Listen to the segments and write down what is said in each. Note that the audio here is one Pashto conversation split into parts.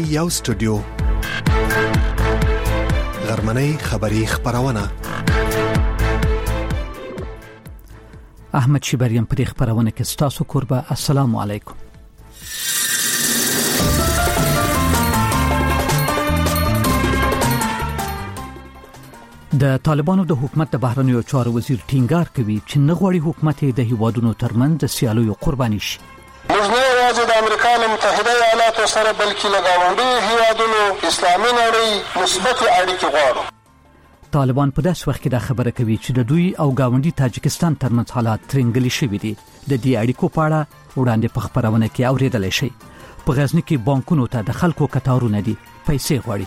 یو سټوډیو غرمنۍ خبری خبرونه احمد شیبریم پر خبرونه کې ستاسو قربا السلام علیکم. د طالبانو د حکومت د بهرنیو چارو وزیر ټینګار کوي چې نه غواړي حکومت د هیوادونو ترمنځ د سیالیو قرباني شي. موږ نه یوازې د امریکا متحده ایالاتو سره بلکې له ګاونډیو هیوادونو اسلامي نړۍ مثبت اړیکې غواړو. طالبان په داس وخت کې دا خبره کوي چې د دوی او ګاونډي تاجکستان ترمنځ حالات ترنګلي شوي دي. د دې اړیکو په اړه وړاندې په خبرونه کې اوریدل شي. په غزنی کې بانکونو ته د خلکو کتارونه دي پیسې غواړي.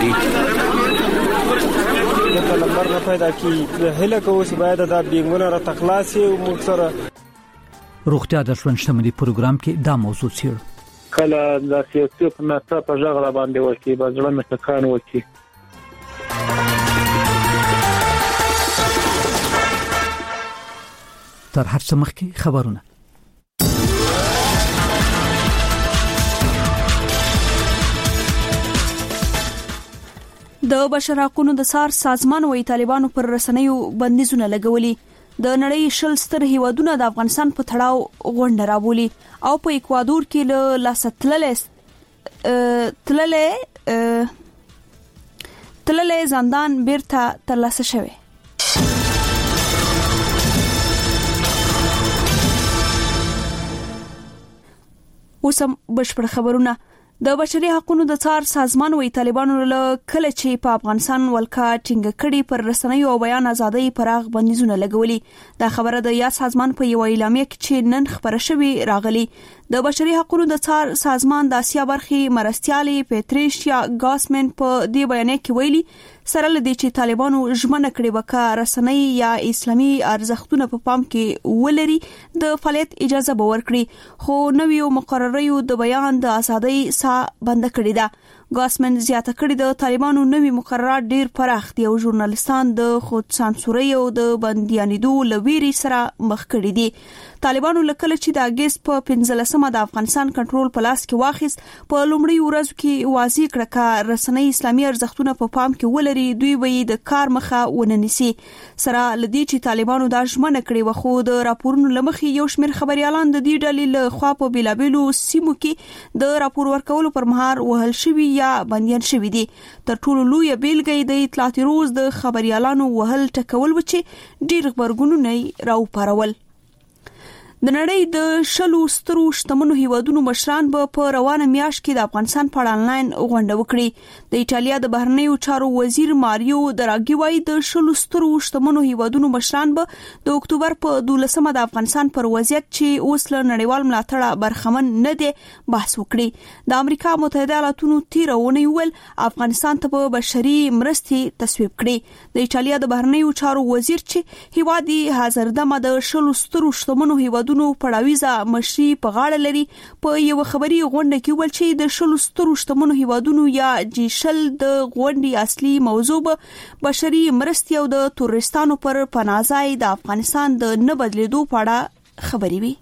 نمبر نه پیدا کی هله کوو چې باید دا بینګونه را تخلاصي او موږ سره روغتیا د ژوند شتمنۍ پروګرام کې دا موضوع څیړو. کله د سیاسي په ناسا په ژغړه باندې وکی بځړه متکان وکی تر هر څه مخکې خبرونه. د بشر حقوقو د سار سازمان وی طالبانو پر رسنیو بندیزونه لګولي. د نړۍ شل ستر هیوادونه د افغانستان په تړاو غونډه راوړي او په اکوادور کې له تللې زندان بیرته ترلاسه شوی. اوسم بشپړ خبرونه. د بشري حقوقو د څار سازمان وی طالبانو له کله چې په افغانستان ولکا ټینګ کړي پر رسنیو او بیان ازادۍ پراغ بندیزونه لګولي. دا خبره د یا سازمان په یو اعلامیه کې چې نن خبره شوی راغلي. د بشري حقوقو د څار سازمان د اسیا برخي مرستيالي پیټریشیا ګاسمن په دې بیان کې ویلي سره لدی چې طالبانو ژمنه کړې وکړه رسنۍ یا اسلامي ارزښتونه په پام کې ولري د فعالیت اجازه به ورکړي، خو نویو مقرریو د بیان د ازادۍ سا بند کړی ده. ګاسمن زیاته کړی د طالبانو نوی مقررات ډیر پراخ دي او ژورنالستان د خود سانسوري او د بندیانېدو لويري سره مخ کړی دي. طالبانو لکه چې د اگست په 15مه د افغانستان کنټرول په لاس کې واخیست په لومړی ورځ کې واضح کړه چې رسنۍ اسلامي ارزښتونه په پام کې ولري دوی به د کار مخه وننسي. سره لدی چې طالبانو د ژمنه کړې و خو د راپورونو لمخې یو شمېر خبريالان د دې ډلې له خوا په بیلابېلو سیمو کې د راپور ورکولو پر مهال وهل شوی یا بنديان شوی دي. تر ټولو لوی بیلګې د اطلاعاتي روز د خبريالانو وهل ټکول و چې ډیر خبرګونونه راوپارول. د نړۍ د شلو سترو شتمنو هیوادونو مشران به په روانه میاشت کې د افغانستان په اړه آنلاین غونډه وکړي. د ایټالیا د بهرنیو چارو وزیر ماریو دراګي وايي د شلو سترو شتمنو هیوادونو مشران به د اکتوبر په 12مه د افغانستان پر وضعیت چې اوس له نړیوال ملاتړ برخمن نه دي بحث وکړي. د امریکا متحده ایالاتونو تیرونه ویل افغانستان ته به بشري مرستې تصویب کړي. د ایټالیا د بهرنیو چارو وزیر چې هیوادي حاضر دمه د شلو سترو شتمنو هیوادونو پړاویزه مشري په غاړه لري په یو خبري غونډه کې ول چې د شلو سترو شتمنو هیوادونو یا جیشل د غونډې اصلي موضوع به بشري مرستې او د تورستانو پر پناهځای د افغانستان د نه بدلیدو په اړه خبري وي.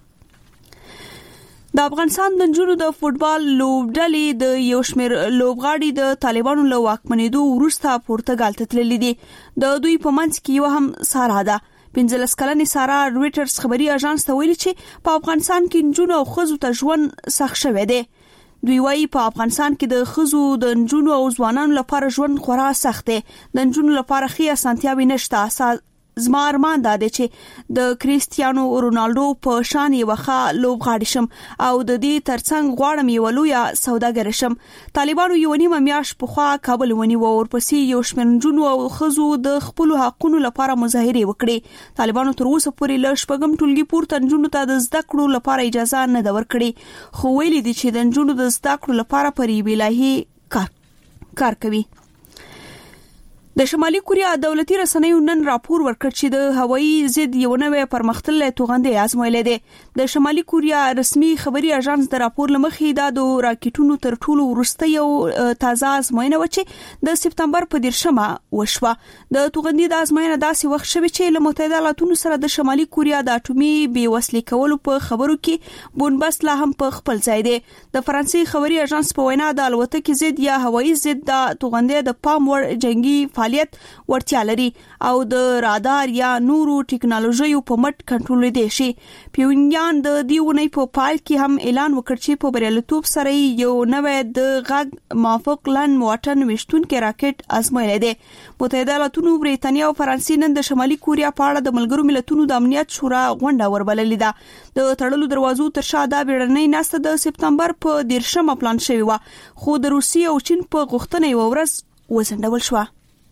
د افغانستان د نجونو د فوتبال لوبډلې د یو شمېر لوبغاړي د طالبانو له واکمنېدو وروسته پرتګال ته تللي دي. د دوی په منځ کې یو هم سارا ده. 15 کلنې سارا رويټرز خبري اژانس ته ویلي چې په افغانستان کې نجونو او ښځو ته ژوند سخت شوی دی. دوی وايي په افغانستان کې د ښځو د نجونو او ځوانانو لپاره ژوند خورا سخت دی. د نجونو لپاره خې اسانتیاوي نشته. زما ارمان دا دی چې د کریستیانو رونالدو په شان یو ښه لوبغاړی شم او د دې ترڅنګ غواړم یو لوی سوداګر شم. طالبانو یو نیمه میاشت په خوا کابل ونیو او ورپسې یو شمېر نجونو او ښځو د خپل حقوقو لپاره مظاهره وکړي. طالبانو تر اوسه پورې له شپږم ټولګي پورته نجونو ته د زده کړو لپاره اجازه نه ده ورکړي، خو ویلي دي چې د نجونو د زده کړو لپاره پر یوه الهي کار کوي. د شمالي کوریا دولتي رسنیو نن راپور ورکړ چې د هوایي ضد یو نوې پرمختللې توغندې آزمایلې ده. د شمالي کوریا رسمي خبري اژانس د راپور لمخې د راکټونو تر ټولو وروسته یو تازه آزمایونه و چې د سپتمبر په 10مه وشوه. د توغندې د آزمایونه داسې وخت شوه چې له متحده ایالاتونو سره د شمالي کوریا د اټومي بیوسلې کولو په خبرو کې بونبست لا هم په خپل ځای دی. د فرانسې خبري اژانس په وینا د الوتکې ضد یا هوایي ضد د توغندې د پام وړ جنگي فعالیت ورتیا لري او د رادار یا نورو ټکنالوژیو په مټ کنټرول دی شي. پیونګیان د دیونې په پال کې هم اعلان وکړ چې په بریالیتوب سره یو نوې د غږ موافق لن واټن وشتونکو راکټ آزمایلی دی. متحده ایالاتونو، بریټانیا او فرانسې نن د شمالي کوریا په اړه د ملګرو ملتونو د امنیت شورا غونډه وربللې ده. د تړلو دروازو تر شا د بیړنۍ ناسته د سپتمبر په 10مه پلان شوی و، خو د روسیې او چین په غوښتنه یو ورځ وځنډول شو.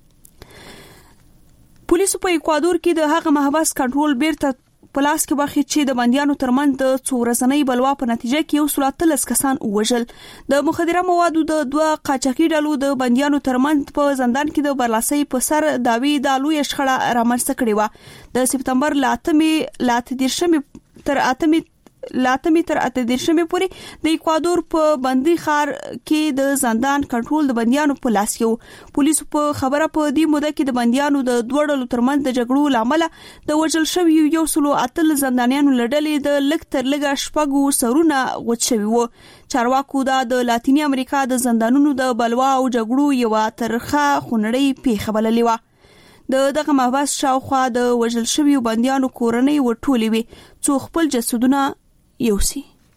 پولیسو په اکوادور کې د هغه محبس کنټرول بیرته په لاس کې واخی چې د بنديانو ترمنځ د څو ورځنۍ بلوا په نتیجه کې 113 کسان وژل. د مخدره موادو د دوه قاچاقي ډلو د بنديانو ترمنځ په زندان کې د برلاسي په سر داوی د لوی شخړه رامنځته کړې و. د سپتمبر 8 تر 18 پورې د اکوادور په بندي ښار کې د زندان کنټرول د بنديانو په لاس یو. پولیسو په خبره په دې موده کې د بنديانو د دوه ډلو ترمنځ د جګړو لامل د وژل شوی 108 زندانیانو لړلې د لک تر لګه شپږو سرونه غوڅ شوی وو. چارواکو د لاتینی امریکا د زندانونو د بلوا او جګړو یو ترخه خونړی پیښه بللې و. دغه محبس شاوخوا د وژل شوی بنديانو کورنۍ ورټولې وي څو خپل جسدونه یوسي.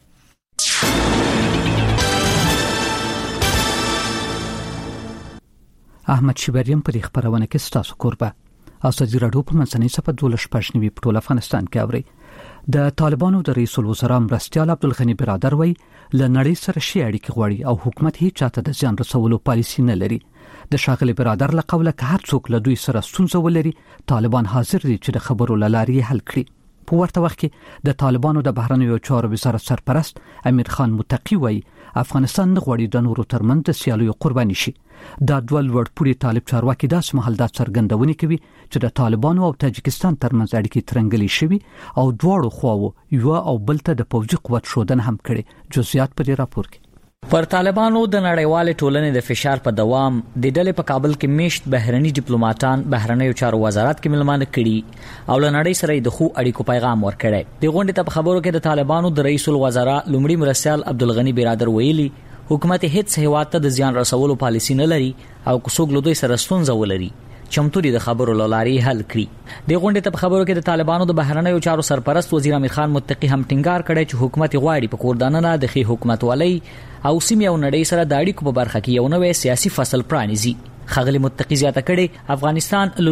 احمد شیبریم په خبرونه کې ستاسو قربه اساسي راډیو په منځنۍ صفه 12 په ټول افغانستان کې اوري. د طالبانو د رئیس الوزرا مرستیال عبدالغنی برادر وی لنړی سره شي اړیکې غوړي او حکومت هیڅ چاته د ځان رسولو پالیسی نه لري. د شاغلي برادر له قوله که هر څوک له دوی سره ستونزه ولري طالبان حاضر دي چې د خبرو لارې حل کړي. په ورته وخت کې د طالبانو د بهرنیو چارو وزارت سرپرست امیر خان متقی وی افغانستان نه غواړي د نورو ترمنځ د سیالیو قرباني شي. دا دوه لوړپوړي طالب چارواکي داسې مهال دا څرګندونه کوي چې د طالبانو او تاجکستان ترمنځ اړیکې ترنګلې شوي او دواړو خواو یو او بل ته د پوځي قوت شودن هم کړي. جزئیات په دې راپور کې. پر طالبانو د نړیوال ټولنې د فشار په دوام د ډلې په کابل کې میشت بهرني ډیپلوماټان بهرنیو چارو وزارت کې ملمانه کړي او له نړۍ سره د خو اړیکو پیغام ورکړي. د غونډې ته خبرو کې د طالبانو د رئیس الوزرا لومړي مرستیال عبدالغنی برادر ویلي حکومت هیڅ هیواد ته د ځان رسولو پالیسی نه لري او کوڅوګ له دوی سره ستونزه ولري چمتو دي د خبرو لارې حل کړي. د غونډې ته خبرو کې د طالبانو د بهرنیو چارو سرپرست وزیر امیر خان متقی هم ټینګار کړی چې حکومت غواړي په کوردانه د خي حکومت ولي او سیمه او نړۍ سره د اړیکو په برخه کې یو نوې سیاسي فصل پرانیزي. خغلی متقی زیاته کړي افغانستان ل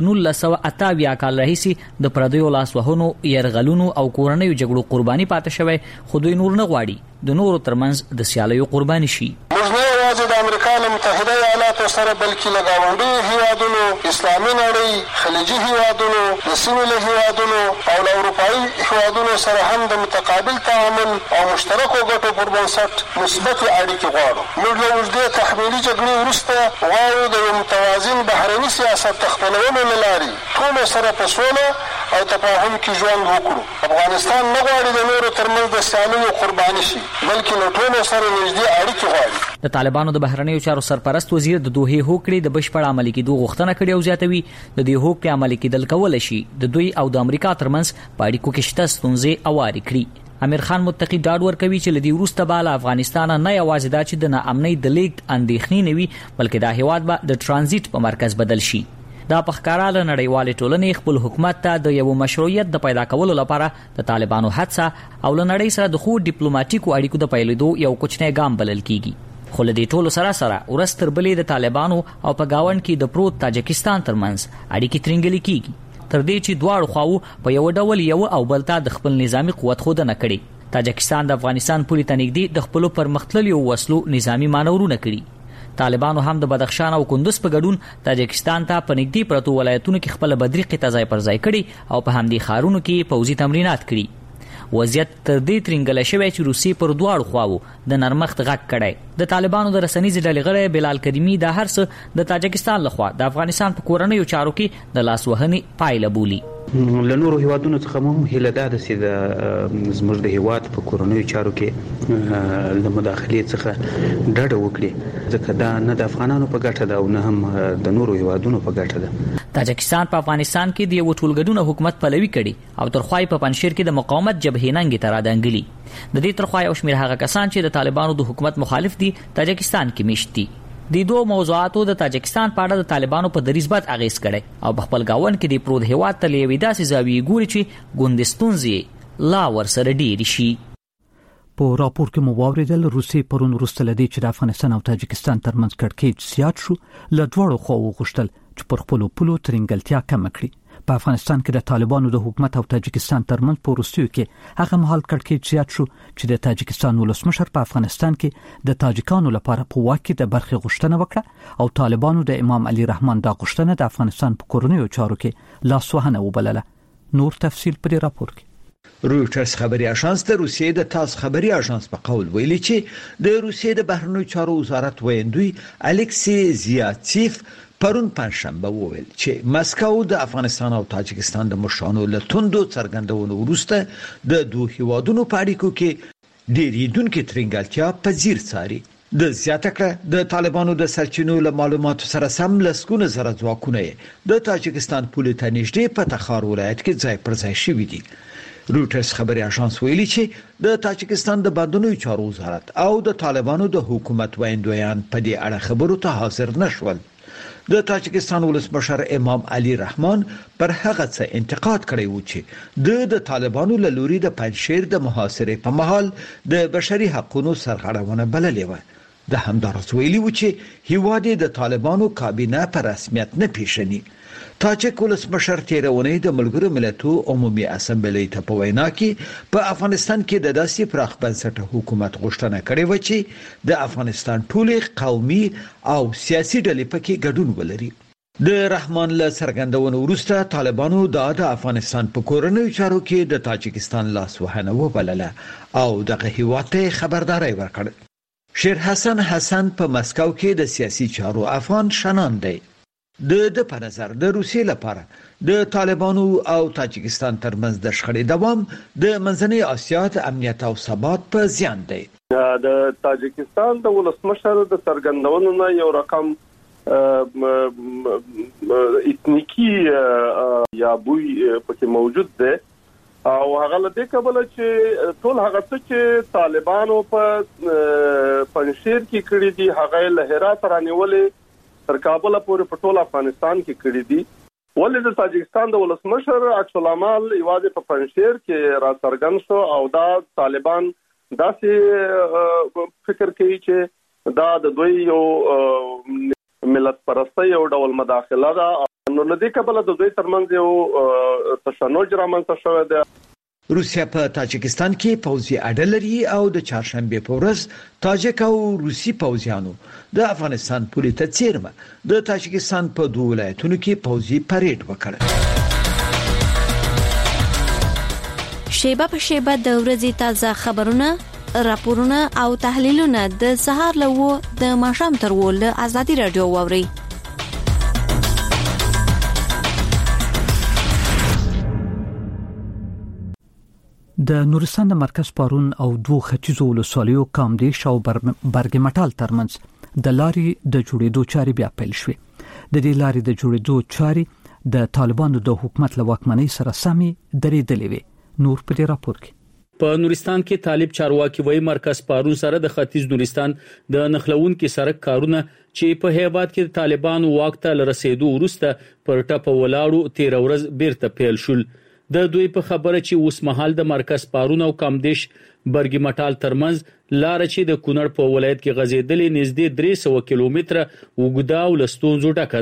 1928 کال راهیسي د پردیو لاس وهونو يرغلونو او کورنیو جګړو قرباني پاتې شوی خو دوی نور نه غواړي د نورو ترمنځ د سیالیو قرباني شي. یوازې د امریکا له متحده ایالاتو سره بلکې له ګاونډیو هیوادونو، اسلامي نړۍ، خلیجي هیوادونو، د سیمې له هیوادونو او له اروپایي هیوادونو سره هم د متقابل تعامل او مشترکو ګټو پر بنسټ مثبتې اړیکې غواړو. موږ له اوږدې تحمیلي جګړې وروسته غواړو د یو متوازن بهرني سیاست د خپلولو له لارې ټولو سره په سوله او تفاهم کې ژوند وکړو. افغانستان نه غواړي د نورو ترمنځ د سیالیو قرباني شي بلکې له ټولو سره نږدې اړیکې غواړي. د طالبانو د بهرنیو چارو سرپرست وزیر د دوه هوکړې د بشپړ عملي کېدو غوښتنه کړې او زیاتوي د دې هوکړې عملي کېدل کول شي د دوی او د امریکا ترمنځ په اړیکو کې شته ستونزې اواري کړي. امیر خان متقی ډاډ ورکوي چې لدی وروسته به له افغانستان نه یوازې دا چې د ناامنۍ د لیږد اندېښنې نه وي بلکې دا هیواد به د ترانزیت په مرکز بدل شي. دا په ښکارا له نړیوالې ټولنې خپل حکومت ته د یو مشروعیت د پیدا کولو لپاره د طالبانو هڅه او له نړۍ سره د خو ډیپلوماټیکو اړیکو د پیلېدو یو کوچنی ګام بلل کیږي. خو له دې ټولو سره ورستر بلې د طالبانو او په گاوند کې د پروت تاجکستان ترمنځ اړیکې ترنګلې کیږي تر دې چې دواړو خواو په یو ډول یو او بل ته د خپل نظامی قوت خودنه کړي. تاجکستان د افغانستان پوری تنګدي د خپل پرمختللو وسلو نظامی مانورونه کړي. طالبانو هم د بدخشان او کندوز په ګډون تاجکستان ته په نږدې پرتو ولایتونو کې خپل بدري قطه ځای پر ځای کړي او په همدې ښارونو کې پوځي تمرینات کړي. وضعیت تر دې ترنګل شوی چې روسي پر دواړو خواو د نرمښت غږ کړي. د طالبانو د رسنیز ډلې غړي بلال کریمی د هر څه د تاجکستان لخوا د افغانستان په کورنیو چارو کې د لاسوهنې پایله بولي. له نورو هیوادونو څخه هم هیله ده چې د زموږ د هیواد په کورنیو چارو کې د مداخلې څخه ډډه وکړي، ځکه دا نه د افغانانو په ګټه ده او نه هم د نورو هیوادونو په ګټه ده. تاجکستان په افغانستان کې د یو ټولګډون حکومت پلوي کړي او ترخوای په پنځشیر کې د مقاومت جبهې ننګ ته راډنګلي. د دې ترخوای او شمیر هغه کسان چې د طالبانو د حکومت مخالف دي تاجکستان کې میشت دي. د دوه موضوعاتو د تاجکستان په اړه د طالبانو په دریځ بد اغیز کړي او په خپل گاون کې د پروت هیواد ته لیوي داسې زاویې ګوري چې ګوندستونزي لا ورسره ډېری شي. په راپور کې مو واوریدل روسي پرون وروسته لدی چې د افغانستان او تاجکستان ترمنځ کړکېچ زیات شو، له دواړو خواو غوښتل چې پر خپل پولو ترنګلتیا کم کړي. په افغانستان کې د طالبانو د حکومت او تاجکستان ترمنځ په وروستیو کې هغه مهال کړکېچ زیات شو چې د تاجکستان ولسمشر په افغانستان کې د تاجکانو لپاره په واک کې د برخې غوښتنه وکړه او طالبانو د امام علي رحمان د غوښتنه د افغانستان په کورنیو چارو کې لاسوهنه وبلله. نور تفصیل په دې راپور کې. رویټرز خبري اژانس د روسیې د تاس خبري اژانس په قول ویلي چې د روسیې د بهرنیو چارو وزارت ویندوی الکسی زیاتسیف پرون پنځشنبه وویل چې مسکو د افغانستان او تاجکستان د مشرانو له توندو څرګندونو وروسته د دوه هیوادونو په اړیکو کې ډېرېدونکې ترنګلتیا پذیر څاري. د زیاته کړه د طالبانو د سرچینو له معلوماتو سره سم لسګونه زره ځواکونه د تاجکستان پولې ته نږدې په تخار ولایت کې ځای پر ځای شوي دي. رویټرز خبري اژانس ویلي چې د تاجکستان د بهرنیو چارو وزارت او د طالبانو د حکومت ویندویان په دې اړه خبرو ته حاضر نشول. د تاجکستان ولسمشر امام علي رحمان پر هغه څه انتقاد کړی و چې د طالبانو له لوري د پنځشیر د محاصرې په مهال د بشري حقوقو سرغړونه بللې و. د همدارس ویلي و چې هیواد د طالبانو کابینه په رسمیت نه پیژني. تاجک ولسمشر تیرونی د ملګرو ملتونو عمومي اسمبلی ته په وینا کې په افغانستان کې د داسې پراخ بنسټه حکومت غوښتنه کړې و چې د افغانستان ټولې قومي او سیاسي ډلې پکې ګډون ولري. د رحمان له څرګندونو وروسته طالبانو د افغانستان په کورنیو چارو کې د تاجکستان لاسوهنه وبلله او دغه هیواد ته خبرداري ورکړه. شیر حسن په مسکو کې د سیاسي چارو افغان شنان دی. د په نظر د روسیې لپاره د طالبانو او تاجکستان ترمنځ د شخړې دوام د منځنۍ اسیا د امنیت او ثبات په زیان دی. د تاجکستان د ولسمشر د څرګندونو نه یو رقم اتنیکی یا بوی پکې موجود دی او هغه له دې کبله چې ټول هغه څه چې طالبانو په پنځشیر کې کړی دي هغه له هرات رانیولې تر کابل پورې په ټول افغانستان کې کړی دي. ولې د تاجکستان د ولسمشر عکس العمل یوازې په پنځشیر کې را څرګند شو او دا طالبان داسې فکر کوي چې دا د دوی یو ملت پرستی یو ډول مداخله ده. نو له دې کبله د دوی ترمنځ یو تشنج رامنځته شوی دی. روسیا په تاجکستان کې پوځي اډه لري او د چهارشنبه په ورځ تاجک او روسي پوځیانو د افغانستان پولې ته څیرمه د تاجکستان په دوه ولایتونو کې پوځي پریډ وکړ. شیبه په شیبه د ورځې تازه خبرونه، راپورونه او تحلیلونه د سهار له د ماښام تر ول ازادي رادیو واوري. د نورستان د مرکز پارون او دوه ختیځو ولسوالیو کامدیش او برګمټال ترمنځ د لاري د جوړېدو چارې بیا پیل شوې. د دې لاري د جوړېدو چارې د طالبانو د حکومت له واکمنۍ سره سمې درېدلې وي. نور په دې راپور کې په نورستان کې طالب چارواکي وایي مرکز پارون سره د ختیځ نورستان د نخلون کې سړک کارونه چې په هیواد کې طالبانو واک ته رسیدو وروسته پر ټاپه ولاړو 13 ورځ بیرته پیل شول. د دوی په خبره چې اوس مهال د مرکز پارون او کامدیش برګمټال ترمنځ لار چې د کونړ په ولایت کې غځېدلې نږدې 300 کیلومتره وګدا او لستونزو ډکه ده،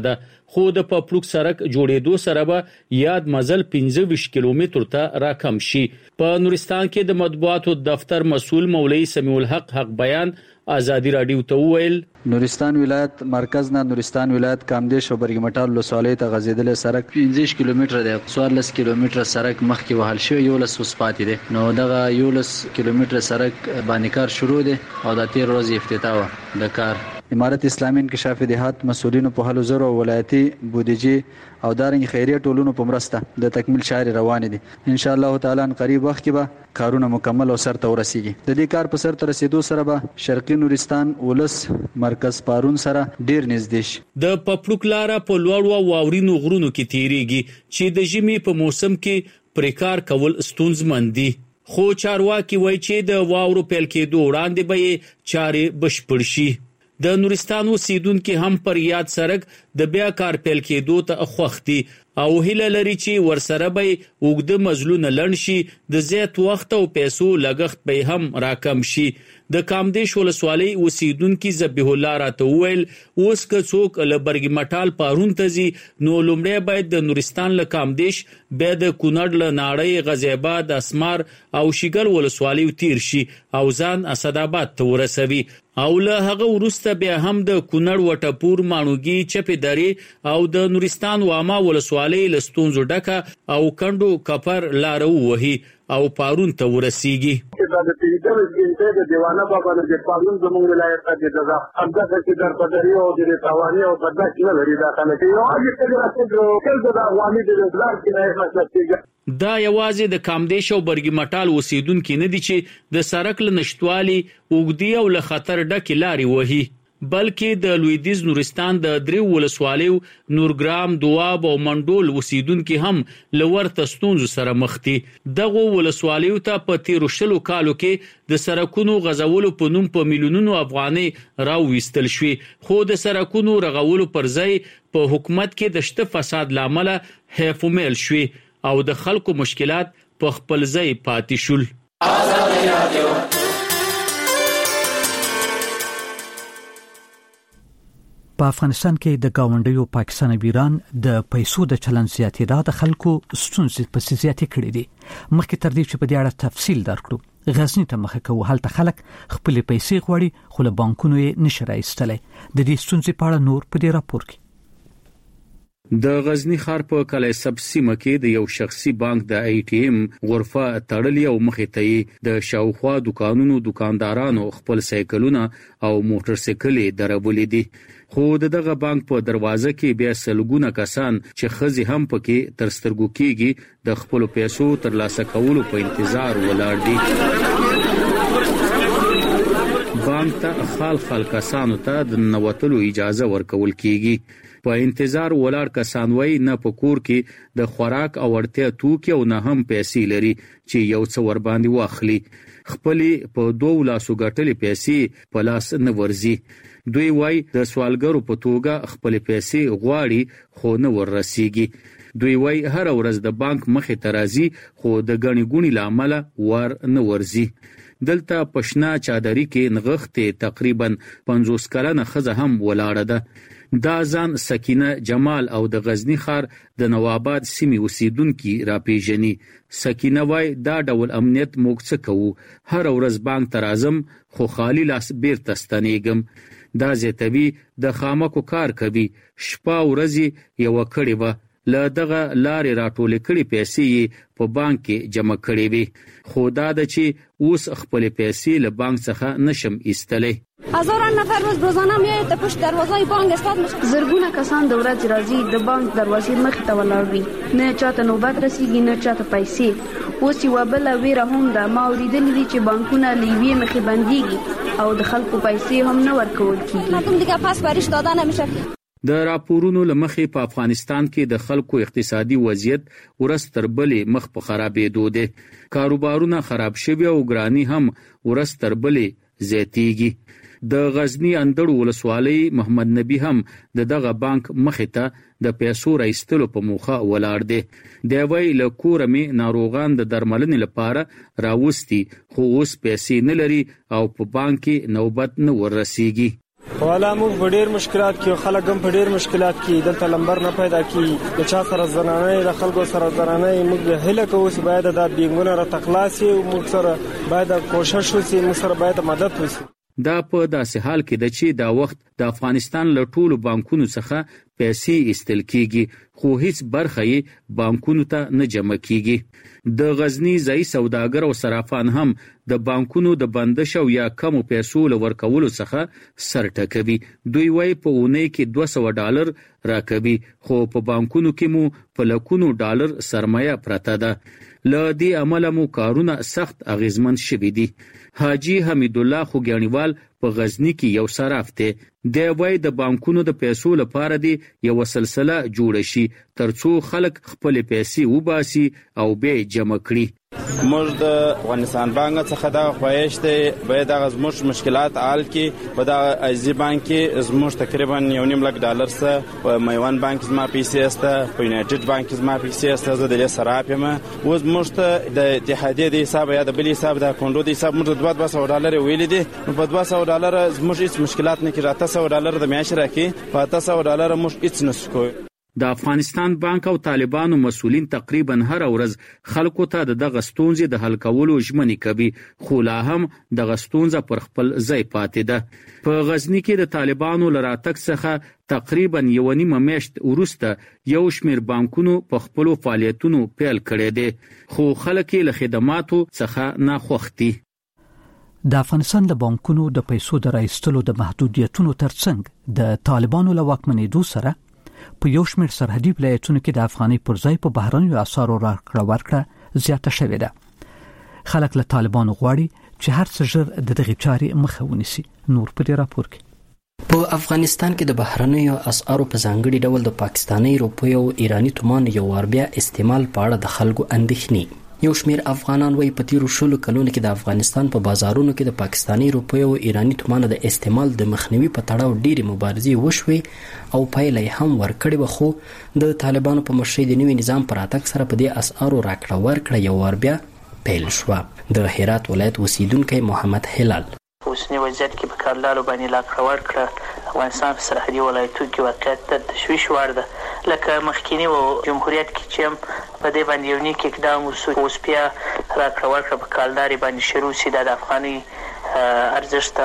خو د پپلوک سړک جوړېدو سره به یاد مزل 25 کیلومتر ته راکم شي. په نورستان کې د مطبوعاتو دفتر مسؤل مولوی سمیع الحق حق بیان آزادی رادیو ته ویل نورستان ولایت مرکز نه نورستان ولایت کامدیش او برګمټال ولسوالۍ ته غځیدل سړک 15 کیلومتر دی. 14 کیلومتر سړک مخکې وهل شوی 11 وسپاتې دی. نو دغه 11 کیلومتر سړک باندې کار شروع دی او د 13 ورځې افتتاح و د کار. امارت اسلامي انکشاف دهات مسؤلینو په هلو زرو ولایتي بودیجه او دارنګ خیریه ټولونو په مرسته د تکمیل چارې روان دي. ان شاء الله تعالی ان قریب وخت کې به کارونه مکمل او سر ته ورسیږي. د دې کار په سر ته رسیدو سره به شرقي نورستان ولس مرکز پارون سره ډیر نږدې شي. د پپلوک لار په لوړو او واورینو غرونو کې تیریږي چې د ژمي په موسم کې پریکار کول ستونزمن دي. خو چارواکي وایي چې د واورو پیل کېدو وړاندې به چارې بشپړ شي. د نورستان اوسیدونکو هم پر یاد سړک د بیا کار پیل کېدو ته خوښ دي او هیله لري چې ورسره به وګړه مزلونه لړن شي، د زیات وخت او پیسو لګښت به هم راکم شي. د کامدیش ولسوالۍ اوسیدونکو ذبیح الله راته ویل اوس که څوک له برګمټال پارون ته ځي نو لومړی باید د نورستان له کامدیش بیا د کونړ له ناړۍ غزیاباد اسمار او شیګل ولسوالۍ تیر شي او ځان اسداباد ته ورسوي او له هغه وروسته بیا هم د کونړ وټپور مانوګي چپې درې او د نورستان واما ولسوالۍ له ستونزو ډکه او کندو کپر لار وهي او پارون ته ورسیږي. د تیریدل د دیوانه بابا د پارون زموږ ولایت ته د ځخه چې در پدری او د توانی او بدل نه لري دا کنه چې یو هغه څه راځي د افغاني د بلار کې نه مسلسل دا یوازې د کامدیش او برګمټال اوسیدونکو نه دي چې د سړک له نشټوالي اوګدي او له خطر ډکه لاري وهي، بلکې د لویدیز نورستان د دریو ولسوالیو نورګرام دواب او منډول اوسیدونکو هم لور تستونز سره مخ دي. دغه ولسوالیو ته په 13 کالو کې د سرکونو غزولو په نوم په میلیونونو افغاني راوېستل شوې، خو د سرکونو رغولو پر ځای په حکومت کې د شته فساد لامل هیفومل شوې او د خلکو مشکلات په خپل ځای پاتې شول. آزادي رادیو په افغانستان کې د گاونډیو پاکستان او ایران د پیسو د چلن زیاتېدا د خلکو ستونزې په زیاتې کړې دي. مخکې تر دې چې په دې اړه تفصیل درکړو غزنی ته مخه کوو هلته خلک خپل پیسې غواړي خو له بانکونو یې نشي راایستلای. د دې ستونزې په اړه نور په دې راپور کې د غزنی ښار په کلي سب سیمه کې د یو شخصي بانک د ATM غرفه تړلې او مخې ته د شاوخوا دکانونو دکاندارانو خپل سایکلونه او موټر سایکلې درولې دي. خو دغه بانک په دروازه کې بیا سلګونه کسان چې خزي هم پکې تر سترګو کېږي د خپل پیسو تر لاسه کولو په انتظار ولاړ دي. بانک ته خال کسانو ته د نوتلو اجازه ورکول کیږي. په انتظار ولاړ کسان وای نه په کور کې د خوراک او اړتیا توکي او نه هم پیسې لري چې یو څه ور باندې واخلي. خپل په 2 لاسو ګټلې پیسې په لاس نه ورزي. دوی وای د سوالګرو په توګه خپل پیسې غواړي خو نه ور رسیږي. دوی وای هر ورځ د بانک مخې ته راځي خو د غنی ګونی لامل ور نه ورزي. دلته پښنا چادرې کې نغښته تقریبا 50 کلنه خزه هم ولاړه ده. دا ځان سکینه جمال او د غزنی ښار د نواباد سیمې اوسیدونکو را پیژني. سکینه وای دا ډول امنیت موږ څه کوو، هر ورځ بانک ته راځم خو خالی لاس بیرته ستنېږم. دا زیاتوي د خامکو کار کوي، شپه ورځې یو کړي و له دغه لارې راټول کړي پیسې په بانک کې جمع کړي وي. خو دا د چې اوس خپل پیسې له بانک څخه نشم ایستلې. هزاران نفر روزانه میاد ته پشت دروازه بانک استاد مشه. زرګونه کسان د ورځ راځي د بانک دروازې مخ ته ولاړ وي، نه چاته نوبت رسیږي نه چاته پیسې. اوس یو بل ویره هم ده، ما اوریدلې دي چې بانکونه لیوی مخې بنديږي او د خلکو پیسې هم نه ورکول کیږي. کوم دیگه پاس بارش دادن نمیشه. د راپورونو لمخې په افغانستان کې د خلکو اقتصادي وضعیت ورځ تر بلې مخ په خرابېدو دي. کاروبارونه خراب شوي او ګرانی هم ورځ تر بلې زیاتېږي. د غزنی اندړ ولسوالۍ محمد نبی هم دغه بانک مخې ته د پیسو راایستلو په موخه ولاړ دی. دی وای له کور مې ناروغان د درملنې لپاره راوستي خو اوس پیسې نه لري او په بانک کې نوبت نه ورسیږي. والا موږ په ډېر مشکلات کې خلک هم په ډېر مشکلات کې دلته لمبر نه پیدا کی د چا سره زنانه د خلکو سره زنانه موږ هله کوو چې باید د بینګونه را تخلاصي موږ سره باید کوشش وشي موږ سره باید مدد وشي. دا په داسې حال کې د چې دا وخت د افغانستان له ټولو بانکونو څخه پیسې ایستل کیږي خو هیڅ برخه یې بانکونو ته نه جمع کیږي. د غزنی ځای سوداګر او صرافان هم د بانکونو د بندش او یا کمو پیسو لورکولو څخه سر ټکوي. دوی وايي په اونۍ کې $200 راکوي خو په بانکونو کې مو په لکونو ډالر سرمایه پرته ده. له دې عمله مو کارونه سخت اغیزمن شوي دي. حاجی حمید الله خوګیانیوال په غزنی کې یو صراف دی. دی وايي د بانکونو د پیسو لپاره دی یو سلسله جوړ شي ترڅو خلک خپل پیسې وباسي او به جمع کړي. موږ د افغانستان بانک څخه دا خواهش دی باید د زموږ مشکلات حل کې په د ایزی بانک کې زموږ تقریبا $1.5 لک سره په میوان بانک زما پیسې استه په یونایټډ بانک زما پیسې استه زه د صراف یم. اوس موږ ته د اتحادیه د حساب یا د بل حساب د کونډو د حساب موږ $200 ویل دي په $200 زموږ هیڅ مشکلات نه کیږي. $800 د میاشت راکې په $800 موږ هیڅ نشو کوو. د افغانستان بانک او طالبانو مسؤلین تقریبا هر ورځ خلکو ته دغه ستونزې د حل کولو ژمنې کوي خو لا هم دغه ستونزه پر خپل ځای پاتې ده. په غزنی کې د طالبانو لراتک څخه تقریبا 1.5 میاشت وروسته یو شمېر بانکونو په خپل فعالیتونو پیل کړي دي خو خلک له خدماتو څخه ناخوښ دي. د افغانستان د بانکونو د پیسو د راایستلو د محدودیتونو ترڅنګ د طالبانو له واکمنېدو سره په یو شمېر سرحدي ولایتونو کې د افغاني پر ځای په بهرنیو اسعارو راکړه ورکړه زیاته شوې ده. خلک له طالبانو غواړي چې هر څه ژر د دغې چارې مخه ونیسي. نور په دې راپور کې په افغانستان کې د بهرنیو اسعارو په ځانګړي ډول د پاکستاني روپیو او ایرانی تومان یو وار بیا استعمال په اړه د خلکو اندېښنې. یو شمېر افغانان وایي په تیرو 10 کلونو کې د افغانستان په بازارونو کې د پاکستاني روپیو او ایرانی تومان د استعمال د مخنیوي په تړاو ډېرې مبارزې وشوې او پایله یې هم ورکړې وه خو د طالبانو په مشرۍ د نوي نظام په راتګ سره په دې اسعارو راکړه ورکړه یو وار بیا پیل شوه. د هرات ولایت اوسیدونکی محمد هلال اوسنی وضعیت کې په کارلارو باندې لاکړه ورکړه افغانستان په سرحدي ولایتونو کې واقعیت د تشویش وړ ده. لکه مخکینی و جمهوریت کې چې هم په دې باندې یو نیک اقدام وسو اوس بیا راکړه ورکړه په کارلاري باندې شروع شي د افغاني ارزښت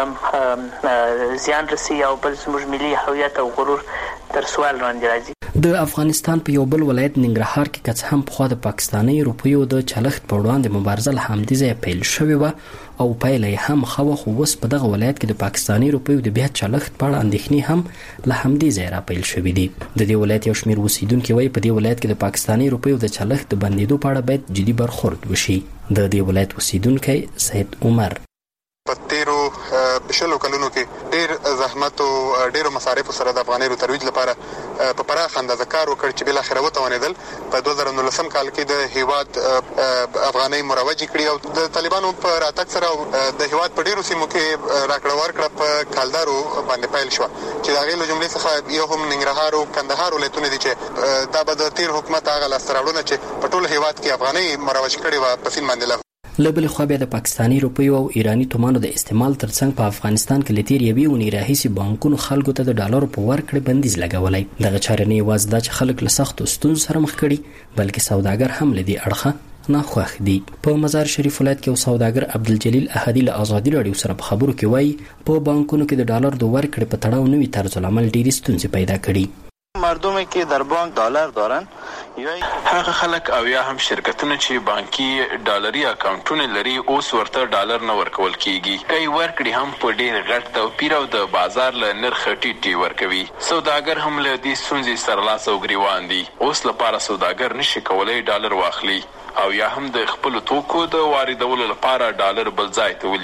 هم زیان رسي او بل زموږ ملي هویت او غرور تر سوال لاندې راځي. د افغانستان په یو بل ولایت ننګرهار کې که څه هم پخوا د پاکستاني روپیو د چلښت په وړاندې مبارزه له همدې ځایه پیل شوې وه او پایله یې هم ښه وه خو اوس په دغه ولایت کې د پاکستاني روپیو د بیا چلښت په اړه اندېښنې هم له همدې ځایه راپیل شوې دي. د دې ولایت یو شمېر اوسیدونکي وایي په دې ولایت کې د پاکستاني روپیو د چلښت د بندېدو په اړه باید جدي برخورد وشي. د دې ولایت اوسیدونکی سید عمر په تیرو 20 کلونو کې ډېر زحمت او ډېرو مصارفو سره د افغاني رو ترویج لپاره په پراخه اندازه کار وکړ چې بل اخر وتوانېدل. په 2019 کال کې د هیواد افغاني مروج کړی او د طالبانو په راتګ سره د هیواد په ډېرو سیمو کې راکړه ورکړه په کالدارو باندې پیل شو چې دا غیله جملې څخه یو هم ننګرهار او کندهار ولایتونه دي چې دا به د تیر حکومت هغه لاستراوړونه چې په ټول هیواد کې افغاني مروج کړی و په سین باندې له بلې خوا بیا د پاکستاني روپیو او ایرانی تومانو د استعمال ترڅنګ په افغانستان کې له تېرې یوې اونۍ راهیسې بانکونو خلکو ته د ډالرو په ورکړې بندیز لګولی. دغه چارې نه یوازې دا چې خلک له سختو ستونزو سره مخ کړي بلکې سوداګر هم له دې اړخه ناخوښ دي. په مزار شریف ولایت کې یو سوداګر عبدالجلیل احدي له ازادي راډیو سره په خبرو کې وایي په بانکونو کې د ډالر د ورکړې په تړاو نوي طرز العمل ډېرې ستونزې پیدا کړي. مردمی که در بانک دلار دارن یا هغه خلک او یا هم شرکتونه چې بانکي ډالري اکاونټونه لري اوس ورته ډالر نه ورکول کیږي. کای ورکړي هم په ډېر غټ توپیر او د بازار له نرخ ټیټ ورکوي. سوداګر هم له دې ستونزې سره لاس او ګریوان دي. اوس لپاره سوداګر نشي کولای ډالر واخلي او یا هم د خپل توکو د واردولو لپاره ډالر بل ځای ته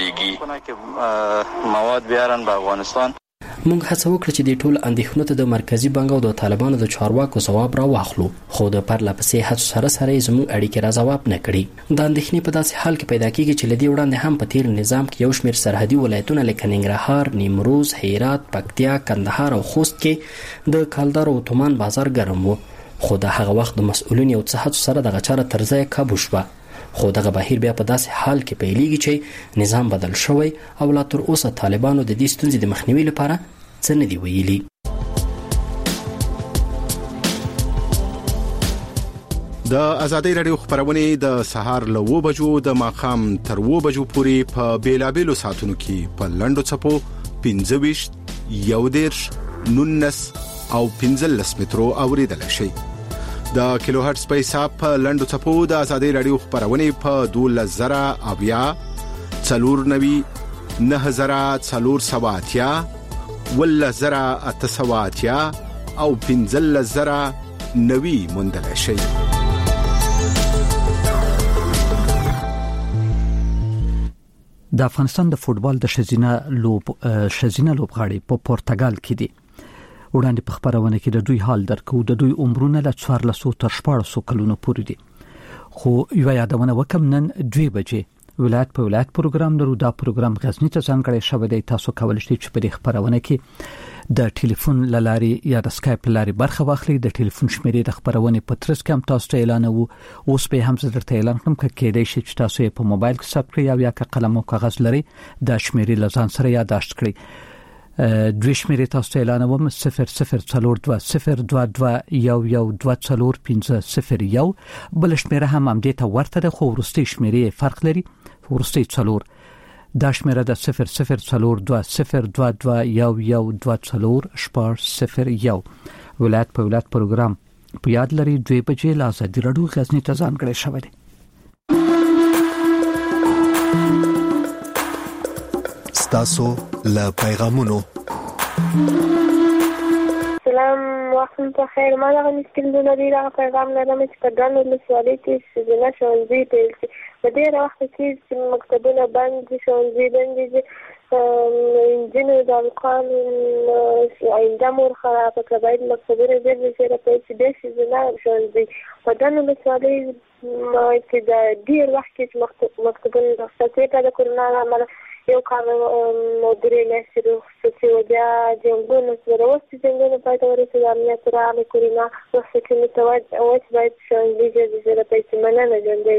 ولېږي. مواد بیارن په افغانستان موږ هڅه وکړه چې د ټول اندېښنو ته د مرکزی بانک او د طالبانو د چارواکو ځواب را واخلو خو د پرله پسې هڅو سره یې زموږ اړیکې را ځواب نه کړي. د اندېښنې په داسې حال کې پیدا کیږي چې له دې وړاندې هم په تیر نظام کې یو شمېر سرحدي ولایتونه لکه ننګرهار، نیمروز، هرات، پکتیا، کندهار او خوست کې د کالدار او تومان بازار ګرم و خو د هغه وخت د مسؤلین یو څه هڅو سره دغه چاره تر ځایه کابو شوه. خو دغه بهیر بیا په داسې حال کې پیلېږي چې نظام بدل شوی او لا تر اوسه طالبانو د دې ستونزې د مخنیوي لپاره څه نه دی ویلي. د ازادۍ راډیو خبرونه د سهار له 9 بجو د ماخام تر 9 بجو پورې په بیلابېلو ساعتونو کې په لنډو چپو 25 11 19 او 15 مترو اوریدل شي. د کیلو هرتز په حساب په لنډو چپو د ازادۍ راډیو خبرونه په 12000 490 9470 10870 او 15090 مندل شي. د افغانستان د فوتبال د شزینه لوبغاړي په پرتګال کې دي. وړاندې په خبرونه کې د دوی حال درکو د دوی عمرونه له 1400 تر 1400 کلونو پورې دي. خو یو یادونه وکم نن 2 بجې ولایت په ولایت پروګرام لرو. دا پروګرام غزنی ته ځانګړی شوی دی. تاسو کولای شئ چې په دې خبرونه کې د ټلیفون لاري یا د اسکایپ لاري برخه واخلئ. د ټلیفون شمیرې د خبرونه په ترڅ کې هم تاسو ته اعلانوو. اوس به هم درته اعلان کوم کې دی چې تاسو په موبایل کې ثبت کړئ یا قلم او کاغذ لري د شمیرې لزان سره یاداشت کړئ. دوی شمیرې تاسو ته اعلانوم 0042211240 بل شمیره هم دې ته ورته ده خو ورستي شمیرې فرق لري. ورستي 4 دا شمیره د 004212111240 ولایت په ولایت پروګرام په یاد لري. 2 بجې لا ازادي راډیو غزنی ته ځانګړی شوی دی. ستاسو له پیغامونو سلام وختم په خیر. ما دغه مسکین د لري پیغام لرم چې په ګڼو لسوالۍ کې سزنا ښوونځي پیل شي. په ډېر وخت کې چې مکتبونه بند دي، ښوونځي بند دي، نجونو د القان آینده مور خرابه کړه. باید مکتبونه ژر ژر پیل شي. ډېر سزنا ښوونځي په ګڼو لسوالۍ کې د ډېر وخت کې مکتبونه د خصوصیت د کرونا له امله یو کال درې میاشتې رخصتي و. بیا جنګونه سره اوس چې جنګونه پای ته ورسېد، امنیت راغلی، کرونا رخصتي ته اوس باید ښوونځي ژر ژر پیل شي. مننه ژوندی.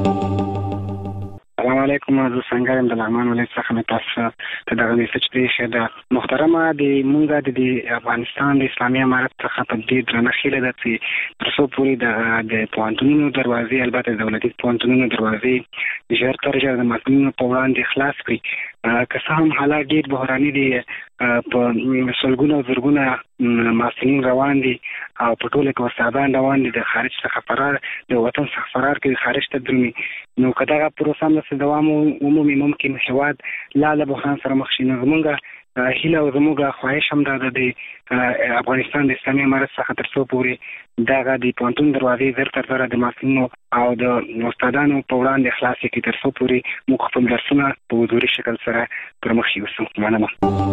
السلام علیکم. زه څنګه یم؟ د لغمان ولایت څخه مې تاسو ته دغه میسج پېښه ده. محترمه د مونږ د افغانستان د اسلامي امارت څخه په دې درنه خیله ده چې تر څو پورې د پوهنتونونو دروازې، البته دولتي پوهنتونونو دروازې ژر تر ژره د محصلینو په وړاندې خلاص کړي. که څه هم حالات ډېر بحراني دي، په سلګونه او زرګونه محصلین روان دي او په ټوله کې استادان روان دي د خارج څخه فرار، د وطن څخه فرار کوي، خارج ته درومي. نو که دغه پروسه هم دوام ومومي، ممکن هېواد لا له بحران سره مخ شي. نو زموږ هیله او زموږ خواهش هم دا ده د افغانستان د اسلامي امارت څخه تر څو پورې دغه د پوهنتون دروازې زر تر زره د محصلینو او د استادانو په وړاندې خلاصې کړي تر څو پورې موږ خپل درسونه په حضوري شکل سره پر مخ یوسو. مننه.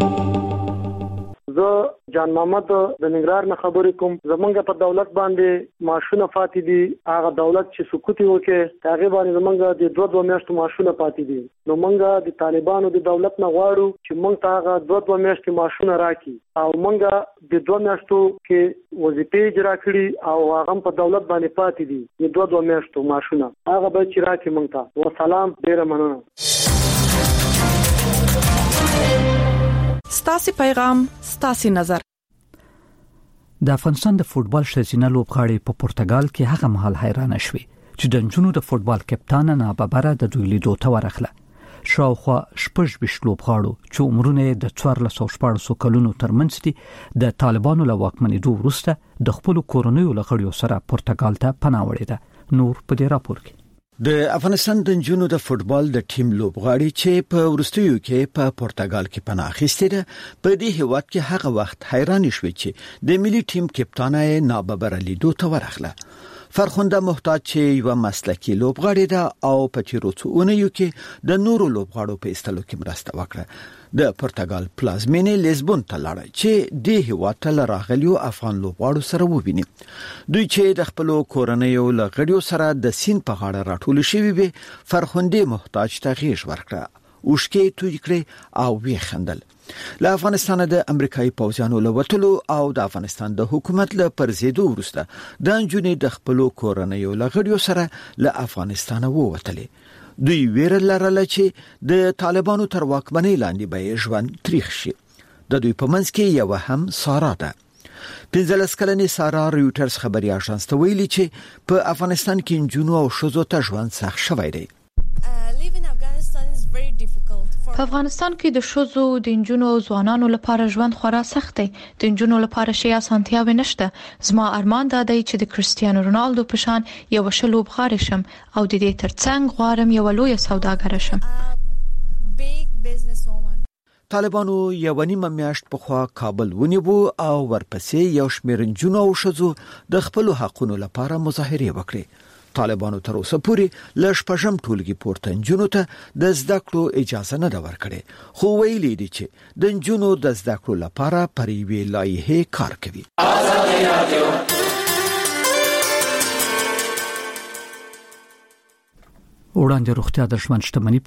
زه جان محمد د ننګرهار نه خبرې کوم. زمونږ په دولت باندې معاشونه پاتې دي. هغه دولت چې سقوط وکړي هغه باندې زمونږ د 2 میاشتو معاشونه پاتې دي. نو مونږ د طالبانو د دولت نه غواړو چې مونږ ته هغه 2 میاشتې معاشونه راکړي او مونږ د 2 میاشتو کې وظیفې اجرا کړي او هغه په دولت باندې پاتې دي. د 2 میاشتو معاشونه هغه به چې راکړي مونږ ته. والسلام. ډیره مننه. ستاسو پیغام، ستاسو نظر. د افغانستان د فوتبال شزینه لوبغاړي په پرتګال کې هغه مهال حیران شوي چې د نجونو د فوتبال کپتان ناببره د دوی لیدو ته ورغله. شاوخوا 26 لوبغاړو چې عمرونه د 1400 کلونو ترمنځ دي د طالبانو له واکمنېدو وروسته د خپل کورنیو لغړیو سره پرتګال ته پناه وړي ده. نور په دې راپور کې د افغانستان د نجونو د فوتبال د ټیم لوبغاړي چې په ورستیو کې په پرتګال کې پناه اخیستې ده په دې هیواد کې هغه وخت حیران شوي چې د ملي ټیم کپتان ناببره لیدو ته ورغله. فرخنده محتاج چې یو مسلکی لوبغاړی ده او په تیرو څو اونیو کې د نورو لوبغاړو په ایستلو کې مرسته وکړه. د پرتګال پلازمینې لیزبون ته لاړ چې د هیواد ته راغلیو افغان لوبغاړو سره وویني. دوی چې د خپل کورنیو لغړیو سره د سین په غاړه راټول شوي وي، فرخنده محتاج ته غیږ ورکړه، اوښکې توی کړې او وی خندل. له افغانستان د امریکایي پوځیانو له وټلو او د افغانستان د حکومت له پرزیدو وروسته د انجونې د خپل کورنیو لغړیو سره له افغانستان ووتلې. دوی ویره لرله چې د طالبانو تر واکمنۍ لاندې به ژوند تریخ شي. د دوی په منځ کې یو هم سارا ده. 15 کلنې سارا رويټرز خبري اژانس ته ویلي چې په افغانستان کې نجونو او ښځو ته ژوند سخت شوی دی. په افغانستان کې د ښځو د نجونو او ځوانانو لپاره ژوند خورا سخت دی. د نجونو لپاره شي اسانتیاوي نشته. زما ارمان دا دی چې د کرسټیانو رونالدو په شان یو شلو بغار شم او د دې ترڅنګ غواړم یو لوی سوداګر شم. طالبانو یو نیمه میاشت پخوا کابل ونیو او ورپسې یو شمېر نجونو او ښځو د خپل حقونو لپاره مظاهره وکړه. طالبانو تر اوسه پورې ل شپږم ټولګي پورته نجونو ته د زده کړو اجازه نه ورکړي، خو ویلي دي چې د نجونو د زده کړو لپاره پر یوې لایحې کار کوي. وړاندې روغتیا د ژوند شتمنۍ